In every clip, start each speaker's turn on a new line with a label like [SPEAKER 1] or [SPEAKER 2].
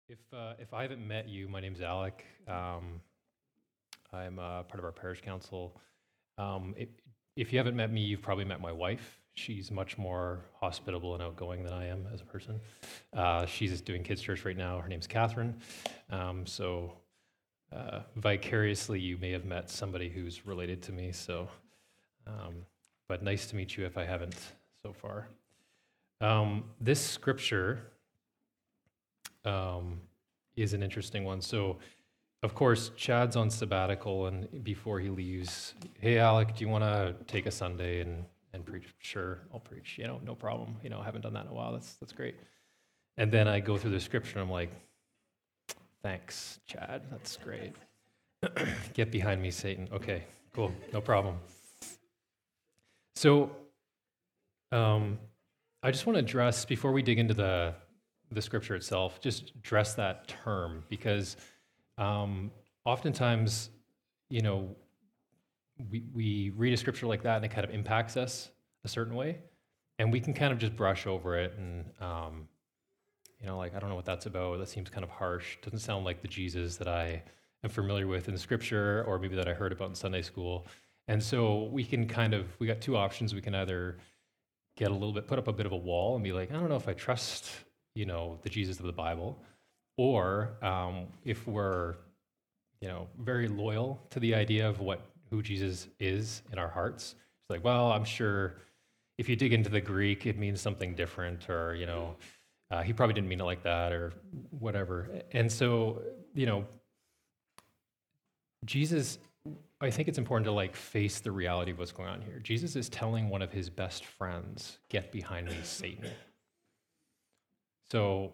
[SPEAKER 1] If I haven't met you, my name's Alec. I'm part of our parish council. If you haven't met me, you've probably met my wife. She's much more hospitable and outgoing than I am as a person. She's doing kids church right now. Her name's Catherine. So vicariously, you may have met somebody who's related to me. But nice to meet you if I haven't so far. This scripture is an interesting one. So, of course, Chad's on sabbatical, and before he leaves, hey, Alec, do you want to take a Sunday and preach? Sure, I'll preach. No problem. I haven't done that in a while. That's great. And then I go through the scripture, and I'm like, thanks, Chad. That's great. Get behind me, Satan. Okay, cool. No problem. So, I just want to address, before we dig into the scripture itself, just address that term, because oftentimes, we read a scripture like that and it kind of impacts us a certain way, and we can kind of just brush over it and, like, I don't know what that's about. That seems kind of harsh. Doesn't sound like the Jesus that I am familiar with in the scripture, or maybe that I heard about in Sunday school. And so we got two options. We can either put up a bit of a wall and be like, I don't know if I trust the Jesus of the Bible, or if we're, very loyal to the idea of who Jesus is in our hearts. It's like, well, I'm sure if you dig into the Greek, it means something different, or, he probably didn't mean it like that, or whatever. And so, Jesus, I think it's important to face the reality of what's going on here. Jesus is telling one of his best friends, "Get behind me, Satan." So,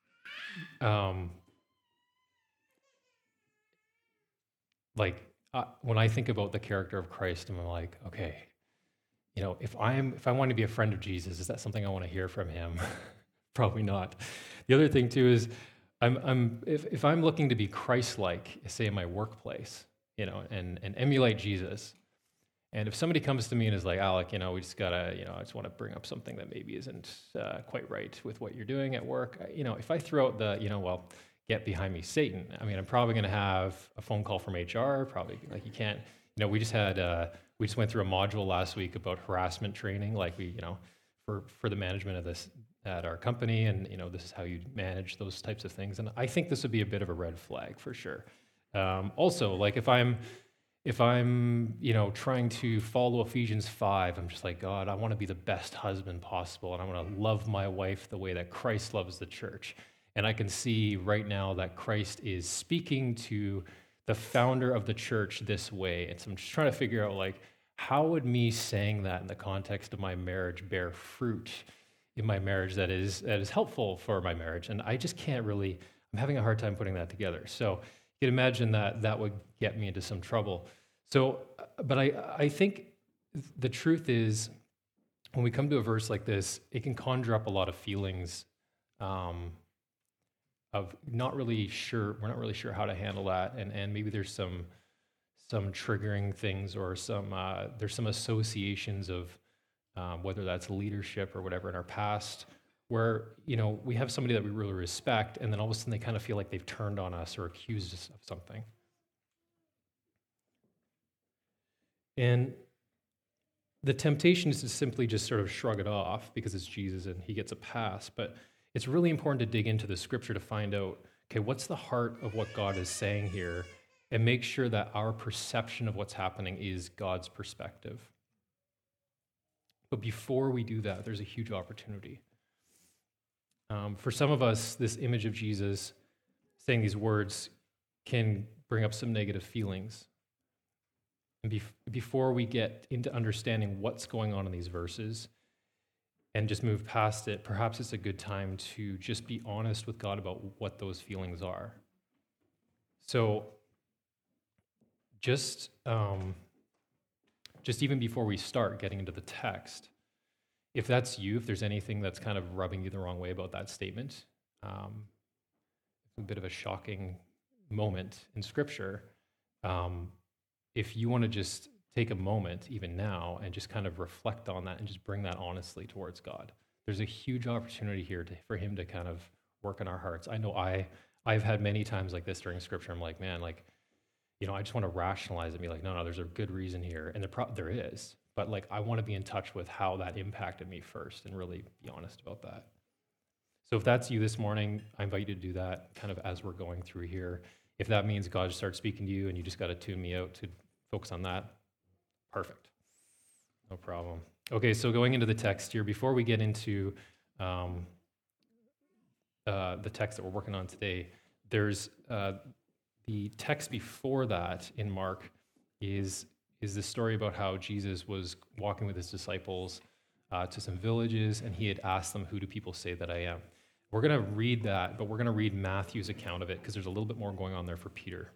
[SPEAKER 1] when I think about the character of Christ, I'm like, okay, if I want to be a friend of Jesus, is that something I want to hear from him? Probably not. The other thing too is, if I'm looking to be Christ-like, say in my workplace, and emulate Jesus. And if somebody comes to me and is like, Alec, we just gotta, I just want to bring up something that maybe isn't quite right with what you're doing at work. If I throw out the, get behind me, Satan. I mean, I'm probably going to have a phone call from HR. Probably be like, you can't. We just went through a module last week about harassment training, for the management of this at our company, and this is how you manage those types of things. And I think this would be a bit of a red flag for sure. Also, if I'm trying to follow Ephesians 5, I'm just like, God, I want to be the best husband possible, and I want to love my wife the way that Christ loves the church. And I can see right now that Christ is speaking to the founder of the church this way. And so I'm just trying to figure out, how would me saying that in the context of my marriage bear fruit in my marriage that is helpful for my marriage? And I just can't really, I'm having a hard time putting that together. So you can imagine that would get me into some trouble. So, but I think the truth is, when we come to a verse like this, it can conjure up a lot of feelings of we're not really sure how to handle that, and maybe there's some triggering things, or there's some associations of whether that's leadership or whatever in our past, where we have somebody that we really respect, and then all of a sudden they kind of feel like they've turned on us or accused us of something. And the temptation is to simply just sort of shrug it off because it's Jesus and he gets a pass. But it's really important to dig into the scripture to find out, okay, what's the heart of what God is saying here, and make sure that our perception of what's happening is God's perspective. But before we do that, there's a huge opportunity. For some of us, this image of Jesus saying these words can bring up some negative feelings. And before we get into understanding what's going on in these verses and just move past it, perhaps it's a good time to just be honest with God about what those feelings are. So just even before we start getting into the text, if that's you, if there's anything that's kind of rubbing you the wrong way about that statement, a bit of a shocking moment in Scripture, if you want to just take a moment, even now, and just kind of reflect on that and just bring that honestly towards God, there's a huge opportunity here for him to kind of work in our hearts. I know I I've had many times like this during scripture. I'm like, man, like, I just want to rationalize it and be like, no, there's a good reason here. And there is. But like, I want to be in touch with how that impacted me first and really be honest about that. So if that's you this morning, I invite you to do that kind of as we're going through here. If that means God starts speaking to you and you just got to tune me out to focus on that, perfect. No problem. Okay, so going into the text here, before we get into the text that we're working on today, there's the text before that in Mark is the story about how Jesus was walking with his disciples to some villages, and he had asked them, "Who do people say that I am?" We're going to read that, but we're going to read Matthew's account of it because there's a little bit more going on there for Peter.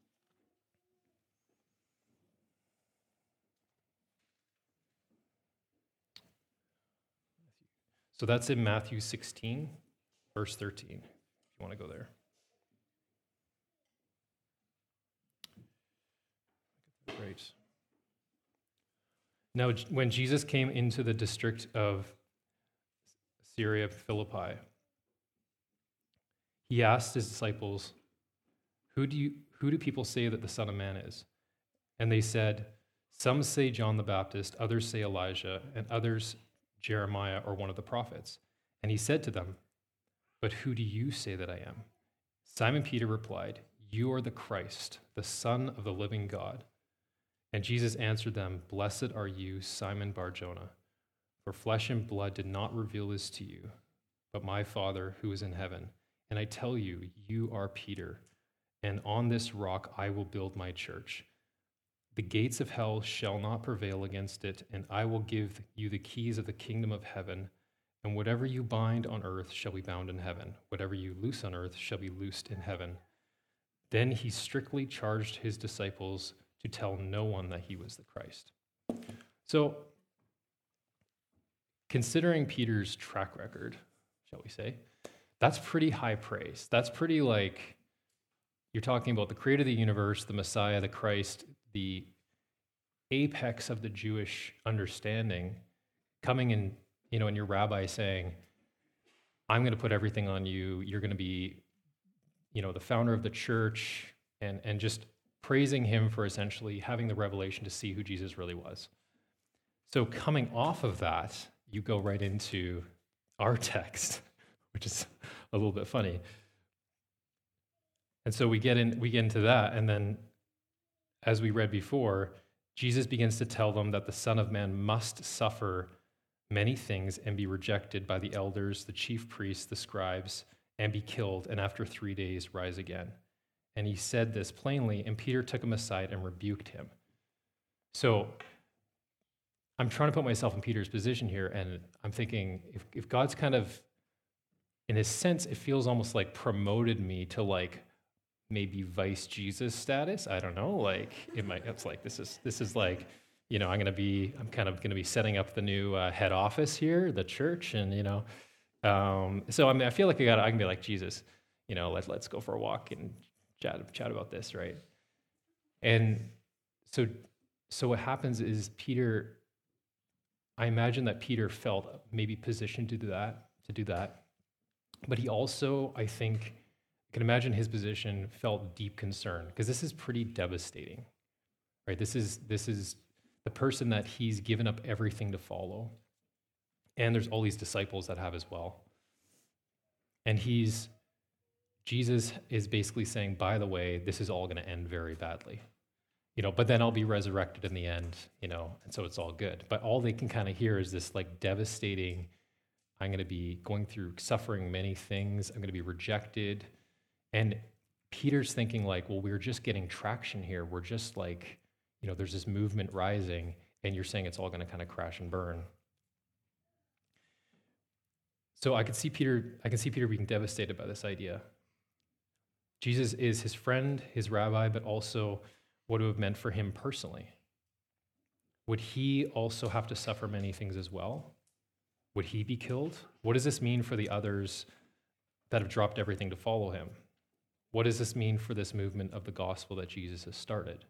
[SPEAKER 1] So that's in Matthew 16, verse 13, if you want to go there. Great. Now, when Jesus came into the district of Caesarea Philippi, he asked his disciples, who do people say that the Son of Man is? And they said, some say John the Baptist, others say Elijah, and others Jeremiah or one of the prophets. And he said to them, but who do you say that I am? Simon Peter replied, you are the Christ, the Son of the living God. And Jesus answered them, blessed are you, Simon Bar-Jonah, for flesh and blood did not reveal this to you, but my Father who is in heaven. And I tell you, you are Peter, and on this rock I will build my church. The gates of hell shall not prevail against it, and I will give you the keys of the kingdom of heaven. And whatever you bind on earth shall be bound in heaven. Whatever you loose on earth shall be loosed in heaven. Then he strictly charged his disciples to tell no one that he was the Christ. So, considering Peter's track record, shall we say, that's pretty high praise. That's pretty like, you're talking about the creator of the universe, the Messiah, the Christ, the apex of the Jewish understanding, coming in, and your rabbi saying, I'm going to put everything on you. You're going to be, the founder of the church, and just praising him for essentially having the revelation to see who Jesus really was. So coming off of that, you go right into our text, which is a little bit funny. And so we get into that, and then as we read before, Jesus begins to tell them that the Son of Man must suffer many things and be rejected by the elders, the chief priests, the scribes, and be killed, and after 3 days rise again. And he said this plainly, and Peter took him aside and rebuked him. So I'm trying to put myself in Peter's position here, and I'm thinking, if God's kind of, in a sense, it feels almost like promoted me to like maybe vice Jesus status. I don't know. Like it's like this is like, I'm kind of going to be setting up the new head office here, the church, and so I feel like I can be like Jesus. Let's go for a walk and chat about this, right? And so what happens is Peter. I imagine that Peter felt maybe positioned to do that, but he also, I can imagine his position, felt deep concern, because this is pretty devastating, right? This is the person that he's given up everything to follow, and there's all these disciples that have as well, and Jesus is basically saying, by the way, this is all going to end very badly. But then I'll be resurrected in the end, and so it's all good. But all they can kind of hear is this like devastating, I'm going to be going through suffering many things. I'm going to be rejected. And Peter's thinking like, well, we're just getting traction here. We're just like, there's this movement rising, and you're saying it's all going to kind of crash and burn. So I can see Peter being devastated by this idea. Jesus is his friend, his rabbi, but also what it would have meant for him personally. Would he also have to suffer many things as well? Would he be killed? What does this mean for the others that have dropped everything to follow him? What does this mean for this movement of the gospel that Jesus has started?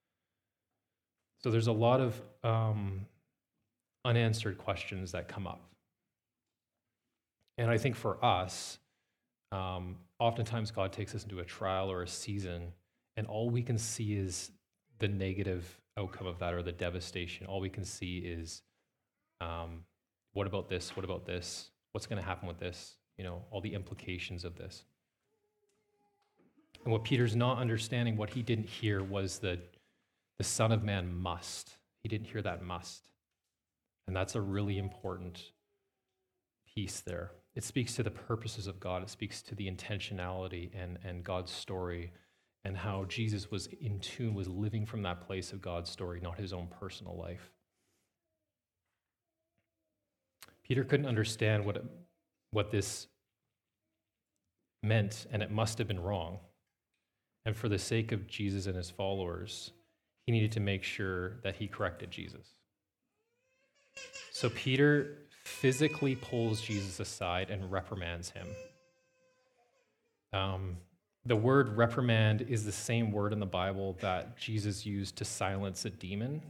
[SPEAKER 1] So there's a lot of unanswered questions that come up. And I think for us, Oftentimes God takes us into a trial or a season, and all we can see is the negative outcome of that, or the devastation. All we can see is, what about this? What about this? What's going to happen with this? All the implications of this. And what Peter's not understanding, what he didn't hear, was the Son of Man must. He didn't hear that must. And that's a really important piece there. It speaks to the purposes of God. It speaks to the intentionality and God's story, and how Jesus was in tune, was living from that place of God's story, not his own personal life. Peter couldn't understand what this meant, and it must have been wrong. And for the sake of Jesus and his followers, he needed to make sure that he corrected Jesus. So Peter physically pulls Jesus aside and reprimands him. The word reprimand is the same word in the Bible that Jesus used to silence a demon,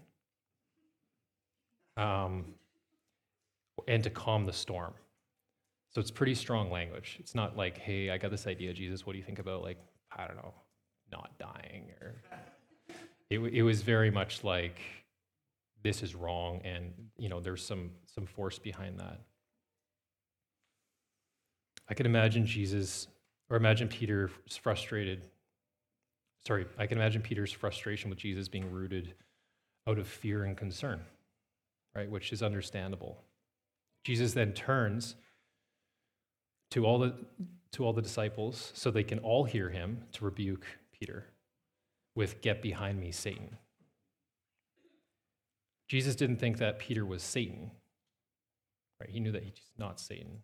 [SPEAKER 1] and to calm the storm. So it's pretty strong language. It's not like, hey, I got this idea, Jesus, what do you think about, I don't know, not dying? Or it was very much like, this is wrong, and there's some force behind that. I can imagine Peter's frustration with Jesus being rooted out of fear and concern, right? Which is understandable. Jesus then turns to all the disciples, so they can all hear him, to rebuke Peter with, "Get behind me, Satan." Jesus didn't think that Peter was Satan, right? He knew that he's not Satan.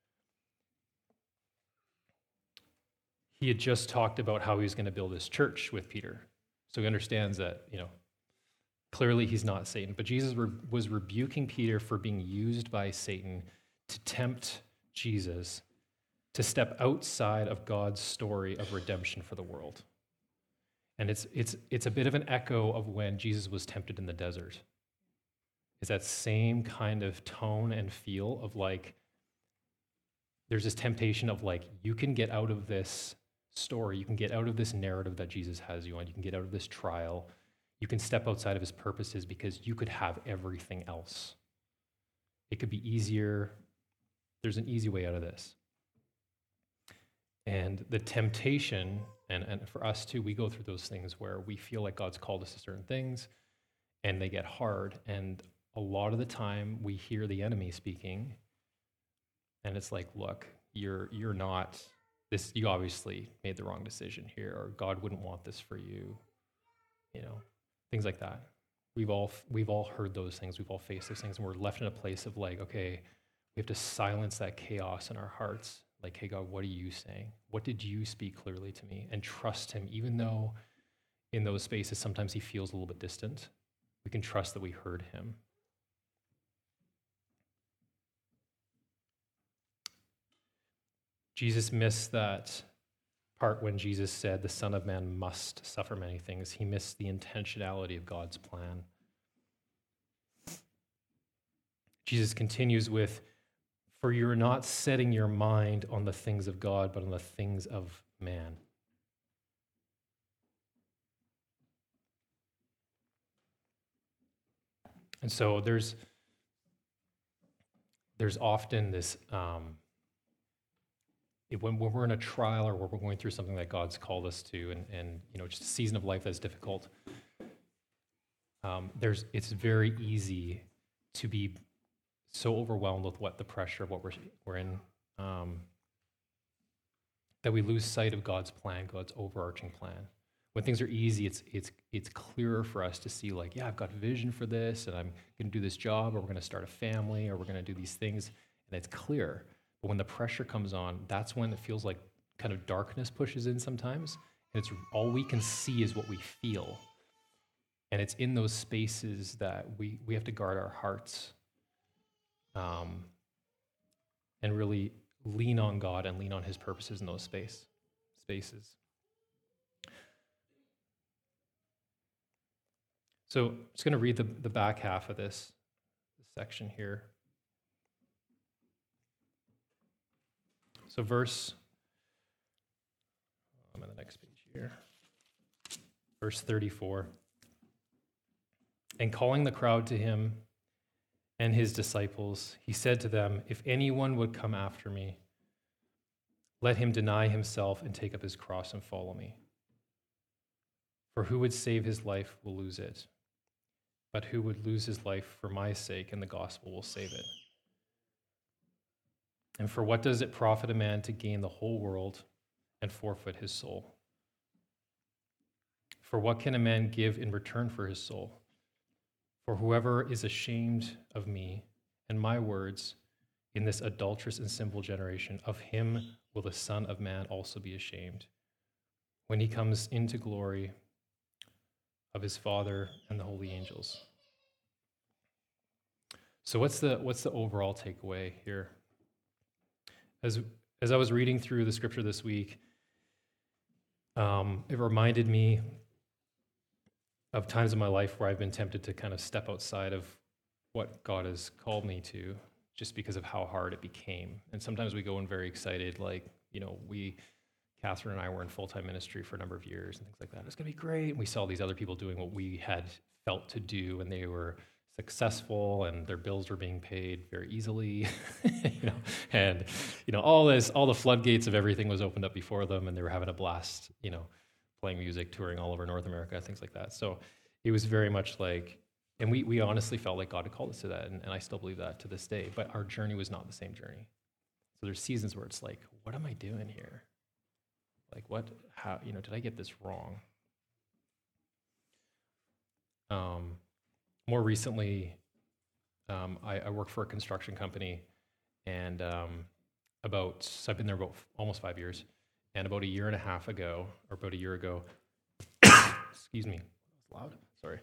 [SPEAKER 1] He had just talked about how he was going to build his church with Peter. So he understands that, clearly he's not Satan. But Jesus was rebuking Peter for being used by Satan to tempt Jesus to step outside of God's story of redemption for the world. And it's a bit of an echo of when Jesus was tempted in the desert. It's that same kind of tone and feel of there's this temptation of you can get out of this story, you can get out of this narrative that Jesus has you on, you can get out of this trial, you can step outside of his purposes because you could have everything else. It could be easier. There's an easy way out of this. And the temptation, and for us too, we go through those things where we feel like God's called us to certain things and they get hard. And a lot of the time we hear the enemy speaking, and it's like, look, you're not this, you obviously made the wrong decision here, or God wouldn't want this for you, things like that. We've all heard those things, we've all faced those things, and we're left in a place of okay, we have to silence that chaos in our hearts. Hey God, what are you saying? What did you speak clearly to me? And trust him, even though in those spaces sometimes he feels a little bit distant. We can trust that we heard him. Jesus missed that part when Jesus said the Son of Man must suffer many things. He missed the intentionality of God's plan. Jesus continues with, "For you are not setting your mind on the things of God, but on the things of man." And so there's often this, when we're in a trial or when we're going through something that God's called us to, and just a season of life that's difficult, it's very easy to be so overwhelmed with the pressure of what we're in, that we lose sight of God's plan, God's overarching plan. When things are easy, it's clearer for us to see I've got vision for this, and I'm going to do this job, or we're going to start a family, or we're going to do these things, and it's clear. But when the pressure comes on, that's when it feels like kind of darkness pushes in sometimes, and it's all we can see is what we feel. And it's in those spaces that we have to guard our hearts, and really lean on God and lean on his purposes in those spaces. So I'm just going to read the back half of this section here. So verse next page here. Verse 34. And calling the crowd to him and his disciples, he said to them, if anyone would come after me, let him deny himself and take up his cross and follow me. For who would save his life will lose it, but who would lose his life for my sake and the gospel will save it. And for what does it profit a man to gain the whole world and forfeit his soul? For what can a man give in return for his soul? For whoever is ashamed of me and my words in this adulterous and sinful generation, of him will the Son of Man also be ashamed when he comes into glory of his Father and the holy angels. So what's the overall takeaway here? As I was reading through the scripture this week, it reminded me of times in my life where I've been tempted to kind of step outside of what God has called me to, just because of how hard it became. And sometimes we go in very excited, like, Catherine and I were in full-time ministry for a number of years and things like that. It's going to be great. And we saw these other people doing what we had felt to do, and they were successful, and their bills were being paid very easily, and all the floodgates of everything was opened up before them, and they were having a blast, playing music, touring all over North America, things like that. So it was very much like, and we honestly felt like God had called us to that, and I still believe that to this day. But our journey was not the same journey. So there's seasons where it's like, what am I doing here? Like, how, did I get this wrong? More recently, I work for a construction company, and I've been there about almost 5 years, and about a year ago, excuse me, it's loud, sorry.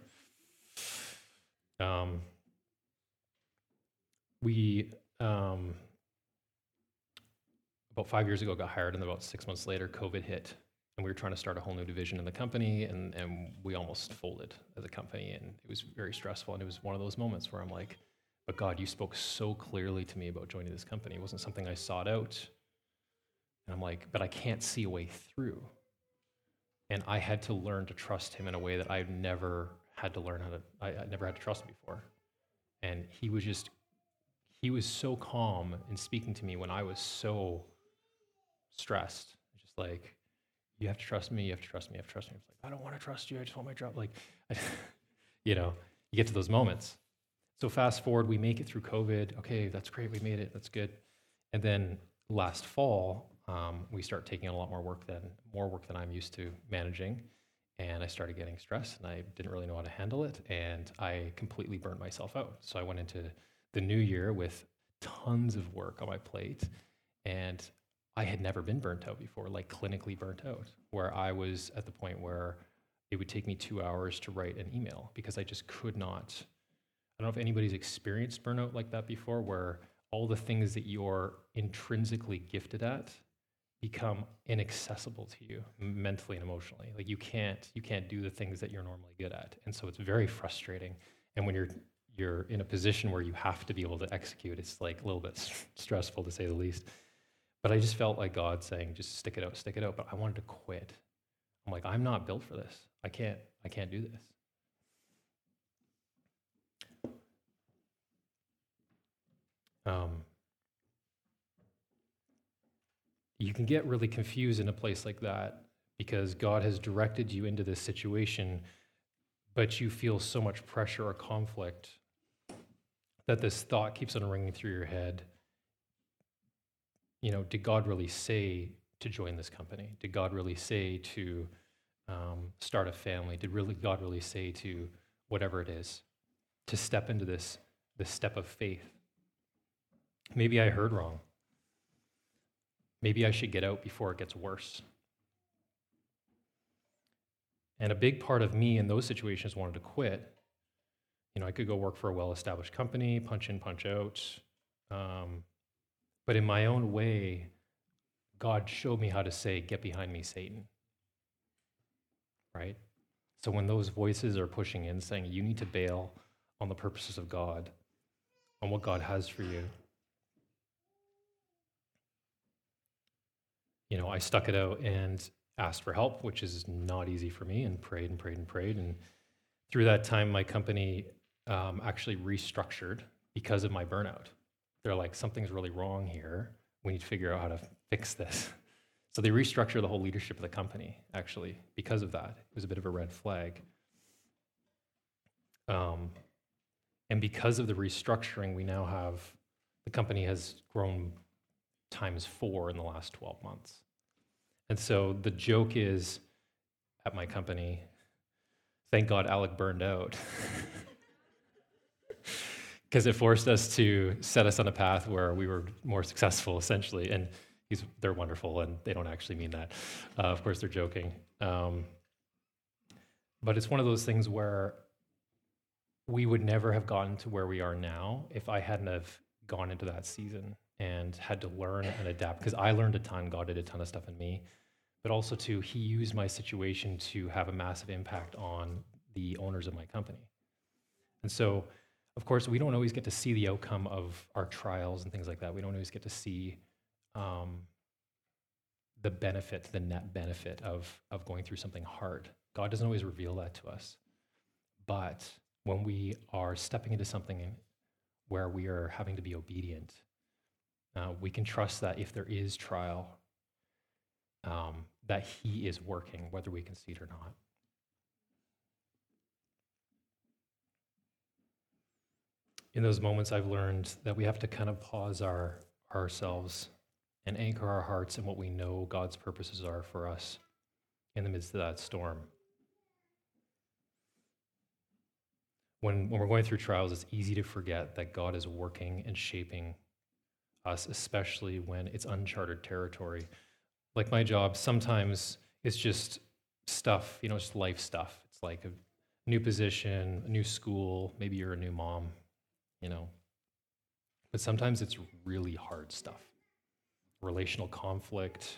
[SPEAKER 1] We about 5 years ago got hired, and about 6 months later, COVID hit, and we were trying to start a whole new division in the company, and we almost folded as a company, and it was very stressful, and it was one of those moments where I'm like, but God, you spoke so clearly to me about joining this company. It wasn't something I sought out, and I'm like, but I can't see a way through, and I had to learn to trust him in a way that I've never had to learn I never had to trust him before, and he was so calm in speaking to me when I was so stressed, just like, you have to trust me, you have to trust me, you have to trust me. It's like, I don't want to trust you, I just want my job. Like, you get to those moments. So fast forward, we make it through COVID. Okay, that's great, we made it, that's good. And then last fall, we start taking on a lot more work than I'm used to managing. And I started getting stressed, and I didn't really know how to handle it, and I completely burnt myself out. So I went into the new year with tons of work on my plate, and I had never been burnt out before, like clinically burnt out, where I was at the point where it would take me 2 hours to write an email because I just could not. I don't know if anybody's experienced burnout like that before, where all the things that you're intrinsically gifted at become inaccessible to you mentally and emotionally. Like you can't do the things that you're normally good at. And so it's very frustrating. And when you're in a position where you have to be able to execute, it's like a little bit stressful, to say the least. But I just felt like God saying, just stick it out. But I wanted to quit. I'm like, I'm not built for this. I can't do this. You can get really confused in a place like that because God has directed you into this situation, but you feel so much pressure or conflict that this thought keeps on ringing through your head. Did God really say to join this company? Did God really say to start a family? Did God really say to whatever it is, to step into this step of faith? Maybe I heard wrong. Maybe I should get out before it gets worse. And a big part of me in those situations wanted to quit. I could go work for a well-established company, punch in, punch out. But in my own way, God showed me how to say, get behind me, Satan. Right? So when those voices are pushing in, saying, you need to bail on the purposes of God, on what God has for you, I stuck it out, and asked for help, which is not easy for me, and prayed and prayed and prayed. And through that time, my company actually restructured because of my burnout. They're like, something's really wrong here. We need to figure out how to fix this. So they restructured the whole leadership of the company, actually, because of that. It was a bit of a red flag. And because of the restructuring, we now have, the company has grown times 4 in the last 12 months. And so the joke is, at my company, thank God Alec burned out. Because it forced us to set us on a path where we were more successful, essentially. And they're wonderful, and they don't actually mean that. Of course, they're joking. But it's one of those things where we would never have gotten to where we are now if I hadn't have gone into that season and had to learn and adapt. Because I learned a ton. God did a ton of stuff in me. But also, too, he used my situation to have a massive impact on the owners of my company. And so, of course, we don't always get to see the outcome of our trials and things like that. We don't always get to see the benefit, the net benefit of going through something hard. God doesn't always reveal that to us. But when we are stepping into something where we are having to be obedient, we can trust that if there is trial, that he is working, whether we can see it or not. In those moments, I've learned that we have to kind of pause ourselves and anchor our hearts in what we know God's purposes are for us in the midst of that storm. When we're going through trials, it's easy to forget that God is working and shaping us, especially when it's uncharted territory. Like my job, sometimes it's just stuff, just life stuff. It's like a new position, a new school, maybe you're a new mom, But sometimes it's really hard stuff. Relational conflict,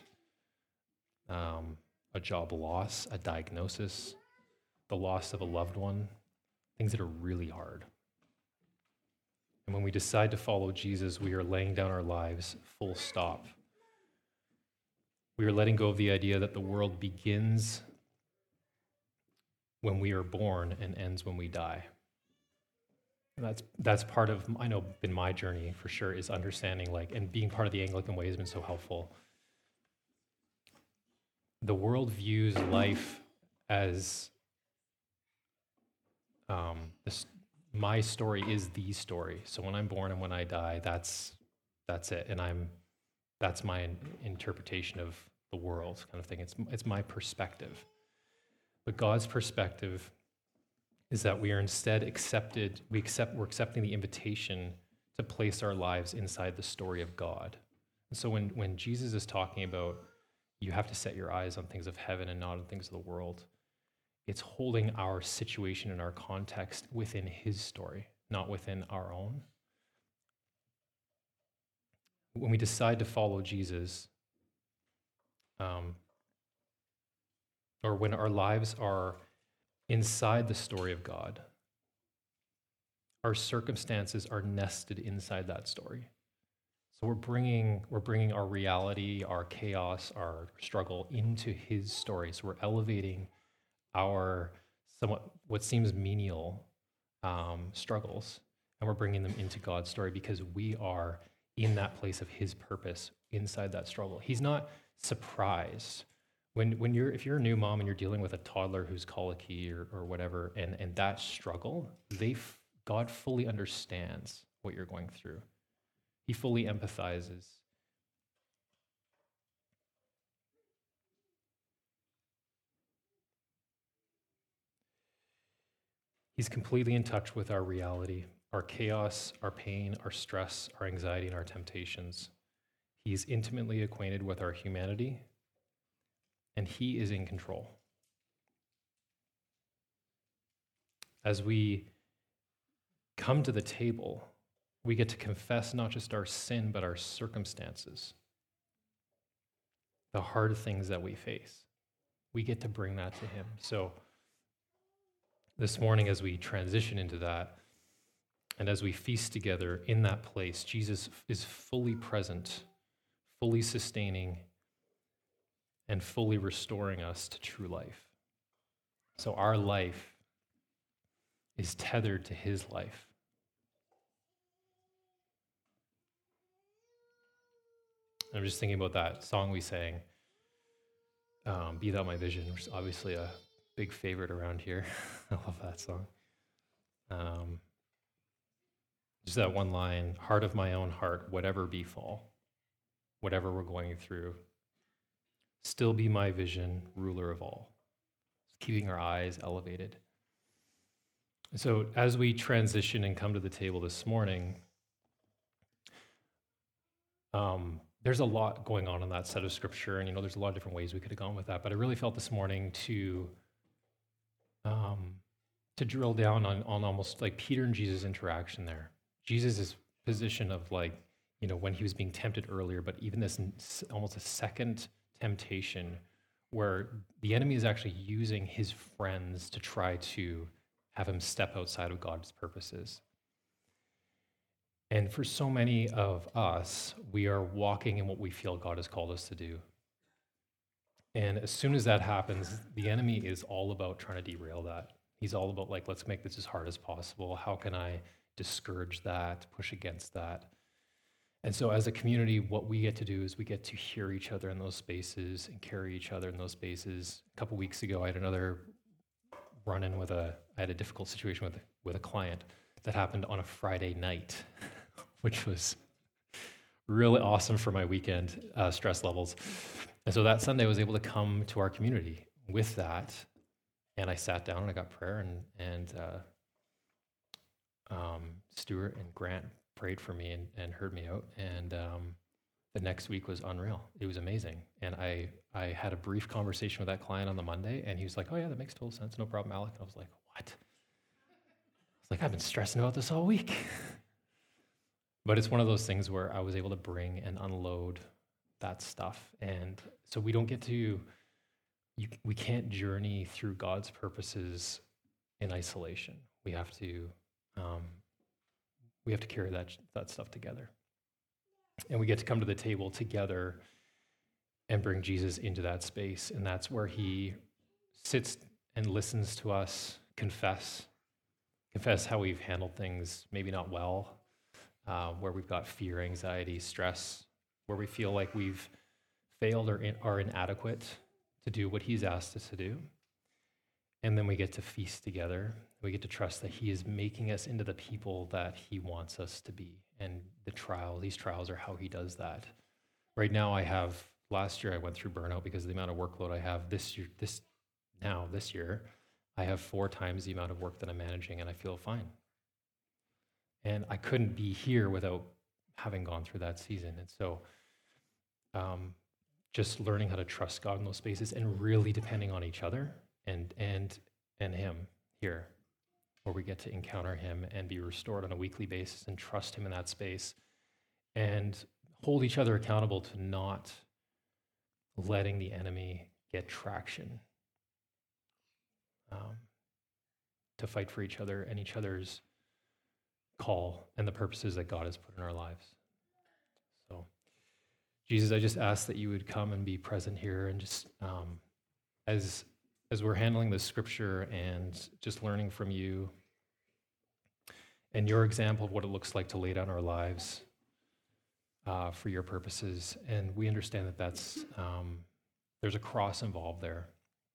[SPEAKER 1] a job loss, a diagnosis, the loss of a loved one, things that are really hard. And when we decide to follow Jesus, we are laying down our lives full stop. We are letting go of the idea that the world begins when we are born and ends when we die. And that's part of, I know, been my journey for sure, is understanding, and being part of the Anglican way has been so helpful. The world views life as my story is the story. So when I'm born and when I die, that's it, and that's my interpretation of the world, kind of thing. It's my perspective. But God's perspective is that we are instead we're accepting the invitation to place our lives inside the story of God. And so when Jesus is talking about you have to set your eyes on things of heaven and not on things of the world, it's holding our situation and our context within his story, not within our own. When we decide to follow Jesus, or when our lives are inside the story of God, our circumstances are nested inside that story. So we're bringing our reality, our chaos, our struggle into his story. So we're elevating our somewhat what seems menial struggles, and we're bringing them into God's story because we are in that place of his purpose inside that struggle. He's not surprised. If you're a new mom and you're dealing with a toddler who's colicky or whatever, and that struggle, God fully understands what you're going through. He fully empathizes. He's completely in touch with our reality, our chaos, our pain, our stress, our anxiety, and our temptations. He's intimately acquainted with our humanity, and he is in control. As we come to the table, we get to confess not just our sin, but our circumstances, the hard things that we face. We get to bring that to him. So this morning, as we transition into that, and as we feast together in that place, Jesus is fully present, fully sustaining, and fully restoring us to true life. So our life is tethered to his life. And I'm just thinking about that song we sang, Be Thou My Vision, which is obviously a big favorite around here. I love that song. Just that one line, heart of my own heart, whatever befall, whatever we're going through, still be my vision, ruler of all. Keeping our eyes elevated. And so as we transition and come to the table this morning, there's a lot going on in that set of scripture, and there's a lot of different ways we could have gone with that. But I really felt this morning to drill down on almost like Peter and Jesus' interaction there. Jesus' position of when he was being tempted earlier, but even this almost a second temptation where the enemy is actually using his friends to try to have him step outside of God's purposes. And for so many of us, we are walking in what we feel God has called us to do. And as soon as that happens, the enemy is all about trying to derail that. He's all about let's make this as hard as possible. How can I discourage that, push against that? And so as a community, what we get to do is we get to hear each other in those spaces and carry each other in those spaces. A couple weeks ago, I had another run-in I had a difficult situation with a client that happened on a Friday night, which was really awesome for my weekend stress levels. And so that Sunday I was able to come to our community with that. And I sat down and I got prayer, and Stuart and Grant prayed for me and heard me out. And the next week was unreal. It was amazing. And I had a brief conversation with that client on the Monday, and he was like, "Oh yeah, that makes total sense. No problem, Alec." And I was like, "What?" I was like, "I've been stressing about this all week." But it's one of those things where I was able to bring and unload that stuff. And so we don't get to, we can't journey through God's purposes in isolation. We have to carry that stuff together. And we get to come to the table together and bring Jesus into that space. And that's where he sits and listens to us confess how we've handled things maybe not well, where we've got fear, anxiety, stress, where we feel like we've failed or are inadequate to do what he's asked us to do. And then we get to feast together. We get to trust that he is making us into the people that he wants us to be. And these trials are how he does that. Right now last year I went through burnout because of the amount of workload I have. This year, I have 4 times the amount of work that I'm managing, and I feel fine. And I couldn't be here without having gone through that season. And so just learning how to trust God in those spaces and really depending on each other and him here, where we get to encounter him and be restored on a weekly basis and trust him in that space and hold each other accountable to not letting the enemy get traction, to fight for each other and each other's call and the purposes that God has put in our lives. So, Jesus, I just ask that you would come and be present here, and just as we're handling this scripture and just learning from you and your example of what it looks like to lay down our lives for your purposes, and we understand that that's there's a cross involved there.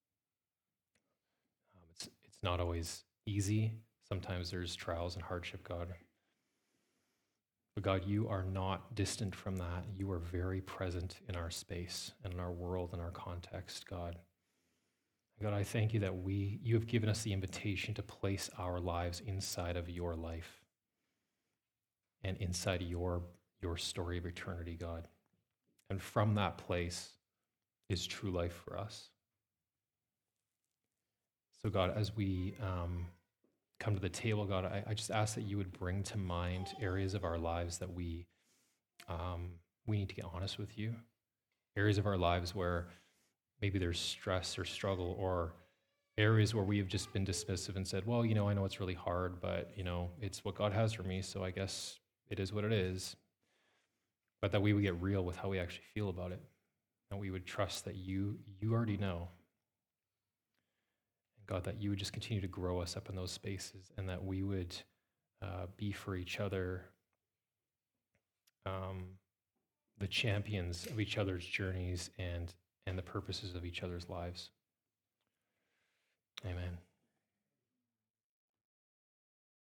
[SPEAKER 1] It's not always easy. Sometimes there's trials and hardship, God. But God, you are not distant from that. You are very present in our space and in our world and our context, God. God, I thank you that you have given us the invitation to place our lives inside of your life and inside your story of eternity, God. And from that place is true life for us. So God, as we come to the table, God, I just ask that you would bring to mind areas of our lives that we need to get honest with you, areas of our lives where maybe there's stress or struggle, or areas where we have just been dismissive and said, well, I know it's really hard, but, it's what God has for me, so I guess it is what it is. But that we would get real with how we actually feel about it. and we would trust that you already know. And God, that you would just continue to grow us up in those spaces, and that we would be for each other the champions of each other's journeys and the purposes of each other's lives. Amen.